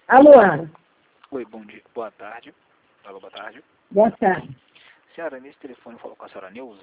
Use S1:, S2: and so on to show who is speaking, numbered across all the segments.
S1: Alô?
S2: Oi, bom dia. Boa tarde. Alô, boa tarde.
S1: Boa tarde.
S2: Senhora, nesse telefone falou com a senhora Neuza?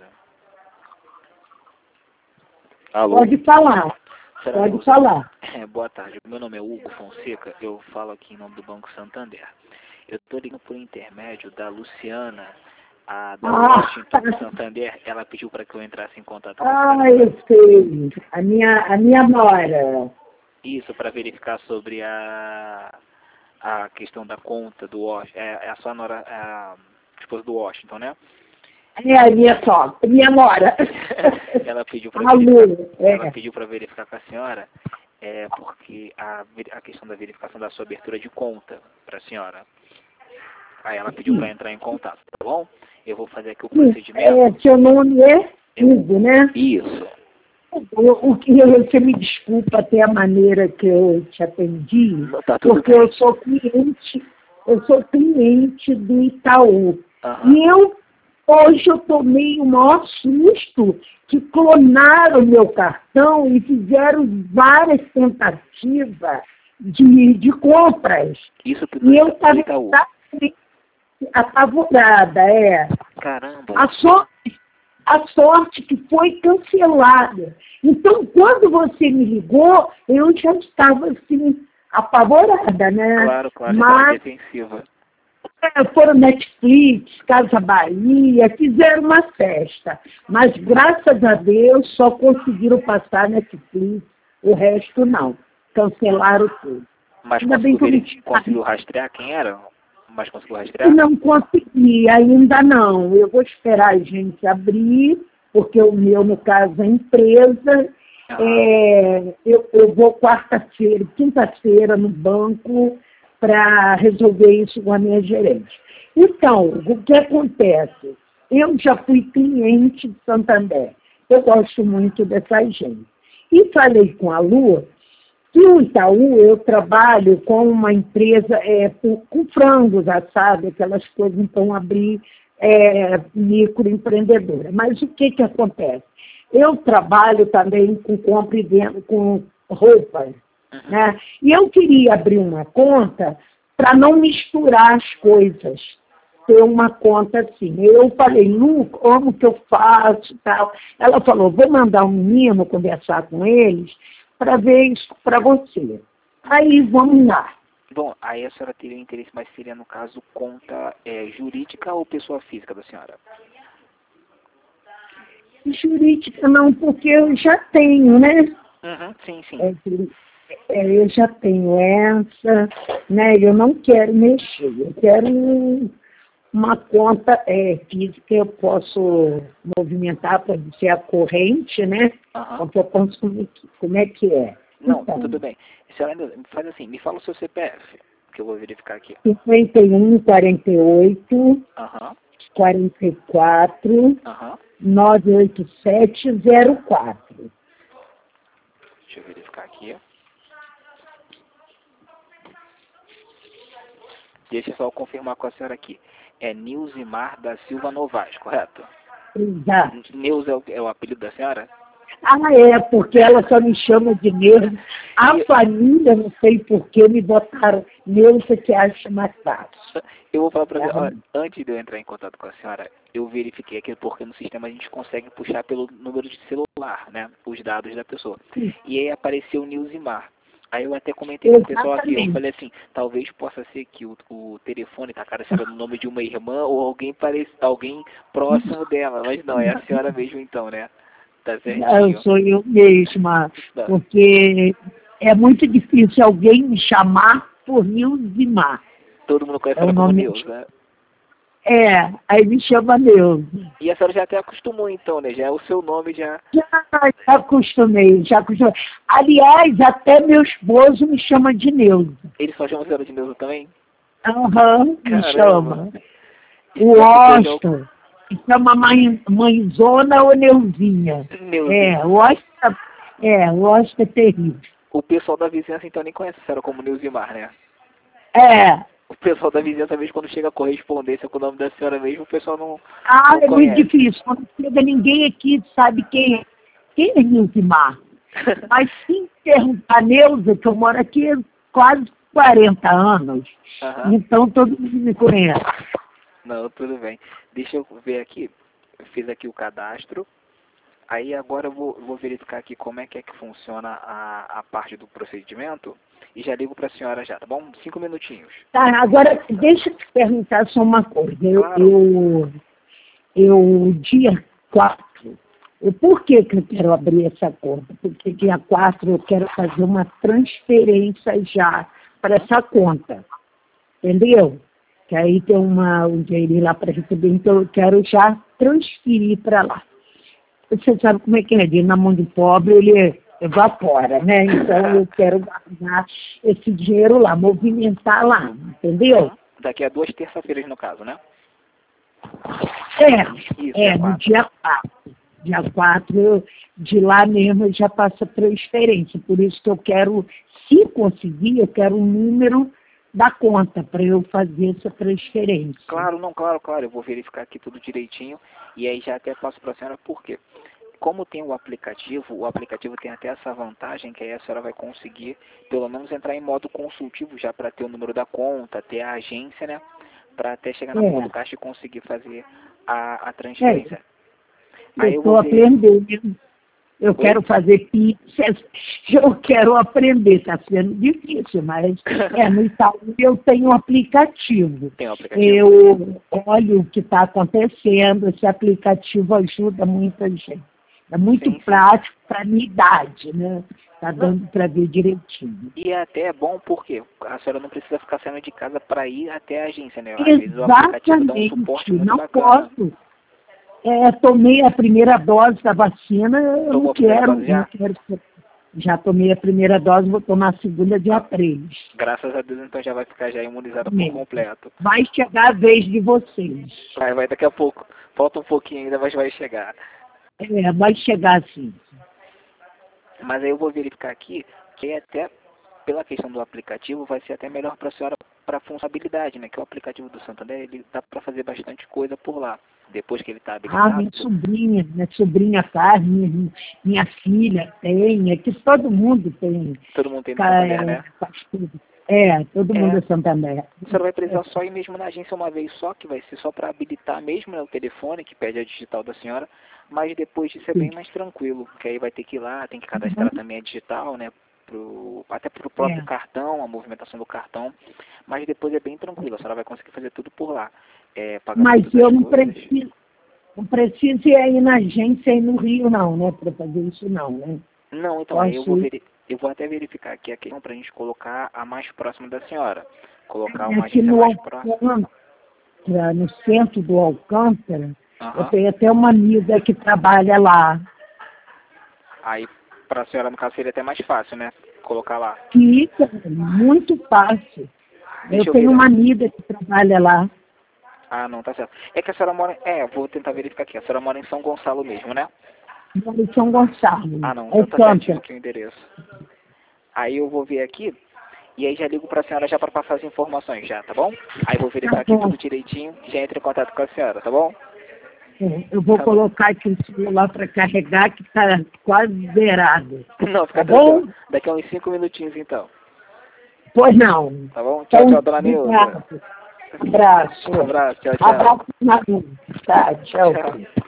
S2: Alô?
S1: Pode falar.
S2: Senhora
S1: Pode
S2: Neuza,
S1: falar.
S2: boa tarde. Meu nome é Hugo Fonseca. Eu falo aqui em nome do Banco Santander. Eu estou ligando por intermédio da Luciana, da Washington Santander. Ela pediu para que eu entrasse em contato com a senhora.
S1: Eu sei. A minha nora.
S2: Isso, para verificar sobre a questão da conta do Washington. É a sua nora, a esposa do Washington, né?
S1: É a minha sogra, minha nora.
S2: Ela pediu para
S1: verificar,
S2: verificar com a senhora, porque a questão da verificação da sua abertura de conta para a senhora. Aí ela pediu para entrar em contato, tá bom? Eu vou fazer aqui o procedimento.
S1: Seu nome é Hugo, né?
S2: Isso.
S1: Você me desculpa até a maneira que eu te atendi,
S2: Tá tudo
S1: porque
S2: bem.
S1: eu sou cliente do Itaú.
S2: Uhum.
S1: E hoje eu tomei o maior susto que clonaram meu cartão e fizeram várias tentativas de compras.
S2: Isso que
S1: E eu estava
S2: Itaú.
S1: apavorada,
S2: Caramba.
S1: A sorte que foi cancelada. Então, quando você me ligou, eu já estava, assim, apavorada, né?
S2: Claro,
S1: Mas
S2: defensiva.
S1: foram Netflix, Casa Bahia, fizeram uma festa. Mas, graças a Deus, só conseguiram passar Netflix, o resto não. Cancelaram tudo.
S2: Mas
S1: Ainda bem que eu
S2: conseguiu rastrear quem era? Mas conseguiu rastrear?
S1: não consegui, ainda não. Eu vou esperar a gente abrir, porque o meu, no caso, é empresa. Eu vou quinta-feira, no banco, para resolver isso com a minha gerente. Então, o que acontece? Eu já fui cliente de Santander. Eu gosto muito dessa gente. E falei com a Lu, que o Itaú, eu trabalho com uma empresa com frangos, sabe? Aquelas coisas, então, abrir microempreendedora. Mas o que acontece? Eu trabalho também com compra e venda, com roupas, né? E eu queria abrir uma conta para não misturar as coisas, ter uma conta assim. Eu falei, Lu, como que eu faço e tal? Ela falou, vou mandar um menino conversar com eles para ver isso para você. Aí, vamos lá.
S2: Bom, aí a senhora teria interesse, mas seria, no caso, conta jurídica ou pessoa física da senhora?
S1: Jurídica não, porque eu já tenho, né?
S2: Sim.
S1: Eu já tenho essa, né? Eu não quero mexer, eu quero uma conta física, eu posso movimentar, pode ser a corrente, né? Porque eu consumo, como é que é?
S2: Não, então, tudo bem. A senhora faz assim, me fala o seu CPF, que eu vou verificar aqui.
S1: 51, 48, 44, 98704.
S2: Deixa eu verificar aqui. Deixa eu só confirmar com a senhora aqui. É Nilzimar da Silva Novaes, correto?
S1: Exato.
S2: Neus é o apelido da senhora?
S1: Porque ela só me chama de Neuza. A família, não sei por que, me botaram Neuza, que acha mais fácil.
S2: Eu vou falar para você, antes de eu entrar em contato com a senhora, eu verifiquei aqui, porque no sistema a gente consegue puxar pelo número de celular, né? Os dados da pessoa. E aí apareceu o Nilzimar. Aí eu até comentei com o pessoal aqui, eu falei assim, talvez possa ser que o telefone tá cadastrado no nome de uma irmã ou alguém próximo dela, mas não, é a senhora mesmo então, né? Tá certinho.
S1: Sou eu mesma, porque é muito difícil alguém me chamar por Nilzimar.
S2: Todo mundo conhece ela como Neus, né?
S1: Aí me chama Neuza.
S2: E a senhora já até acostumou então, né? Já é o seu nome já.
S1: Já acostumei. Aliás, até meu esposo me chama de Neuza.
S2: Ele só chama a senhora de Neuza também?
S1: Me chama. O Washington chama mãezona ou Neuzinha. O Washington é terrível.
S2: O pessoal da vizinhança então nem conhece a senhora como Nilzimar, né? O pessoal da vizinhança mesmo, quando chega a correspondência com o nome da senhora mesmo, o pessoal não
S1: é muito difícil. Quando chega ninguém aqui sabe quem é Nilzimar. Mas se perguntar a Neuza, que eu moro aqui quase 40 anos,
S2: Aham.
S1: então todo mundo me conhece.
S2: Não, tudo bem. Deixa eu ver aqui. Eu fiz aqui o cadastro. Aí agora eu vou verificar aqui como é que funciona a parte do procedimento. E já ligo para a senhora já, tá bom? 5 minutinhos.
S1: Tá, agora deixa eu te perguntar só uma coisa.
S2: Claro.
S1: Dia 4, por que eu quero abrir essa conta? Porque dia 4 eu quero fazer uma transferência já para essa conta. Entendeu? Que aí tem um dinheirinho lá para receber, então eu quero já transferir para lá. Você sabe como é que é, na mão de pobre ele evapora, né? Então eu quero guardar esse dinheiro lá, movimentar lá, entendeu?
S2: Daqui a 2 terça-feiras, no caso, né?
S1: Isso, no dia 4. Dia 4, de lá mesmo eu já passo a transferência. Por isso que eu quero, se conseguir, eu quero um número da conta para eu fazer essa transferência.
S2: Claro, não, claro. Eu vou verificar aqui tudo direitinho e aí já até passo para a senhora por quê? Como tem o aplicativo tem até essa vantagem que aí a senhora vai conseguir, pelo menos, entrar em modo consultivo já para ter o número da conta, ter a agência, né? Para até chegar na porta do caixa e conseguir fazer a transferência.
S1: Eu estou aprendendo. Eu quero fazer pizzas, eu quero aprender, está sendo difícil, mas no Itaú eu tenho um aplicativo.
S2: Tem um aplicativo?
S1: Eu olho o que está acontecendo, esse aplicativo ajuda muita gente. É muito prático para a minha idade, né? Está dando para ver direitinho.
S2: E é até bom porque a senhora não precisa ficar saindo de casa para ir até a agência, né? Às
S1: vezes
S2: o aplicativo dá um suporte muito
S1: não
S2: bacana.
S1: Posso. Tomei a primeira dose da vacina, eu não quero. Já tomei a primeira dose, vou tomar a segunda dia 3.
S2: Graças a Deus, então já vai ficar já imunizada por completo.
S1: Vai chegar a vez de vocês.
S2: Vai daqui a pouco. Falta um pouquinho ainda, mas vai chegar.
S1: Vai chegar sim.
S2: Mas aí eu vou verificar aqui que até pela questão do aplicativo vai ser até melhor para a senhora para a funcionalidade, né? Que o aplicativo do Santander, ele dá para fazer bastante coisa por lá. Depois que ele está habilitado.
S1: Minha sobrinha faz, minha filha tem, é que todo mundo tem.
S2: Todo mundo tem no Santander, né?
S1: Faz tudo. Todo mundo é Santander.
S2: A senhora vai precisar só ir mesmo na agência uma vez só, que vai ser só para habilitar mesmo, né, o telefone, que pede a digital da senhora, mas depois disso é bem mais tranquilo, porque aí vai ter que ir lá, tem que cadastrar também a digital, né, até pro próprio cartão, a movimentação do cartão, mas depois é bem tranquilo, a senhora vai conseguir fazer tudo por lá.
S1: Mas eu não preciso ir na agência aí no Rio não, né, para fazer isso não, né?
S2: Não, então aí eu vou até verificar aqui a questão para a gente colocar a mais próxima da senhora. Colocar uma agência mais próxima.
S1: No centro do Alcântara, eu tenho até uma amiga que trabalha lá.
S2: Aí, para a senhora, no caso, seria até mais fácil, né? Colocar lá.
S1: Fica muito fácil. Eu tenho uma amiga que trabalha lá.
S2: Ah, não, tá certo. É que a senhora mora... vou tentar verificar aqui. A senhora mora em São Gonçalo mesmo, né?
S1: Moro em São Gonçalo.
S2: Ah, não, então tá certinho aqui o endereço. Aí eu vou ver aqui, e aí já ligo pra senhora já para passar as informações já, tá bom? Aí eu vou verificar aqui tudo direitinho, já entro em contato com a senhora, tá bom?
S1: Eu vou colocar aqui o celular para carregar, que tá quase zerado.
S2: Não, fica tranquilo. Daqui a uns 5 minutinhos, então.
S1: Pois não.
S2: Tá bom? Tchau, tchau, dona Nilza.
S1: Abraço.
S2: Um abraço, tchau, tchau.
S1: Abraço, Maru. Tá, tchau.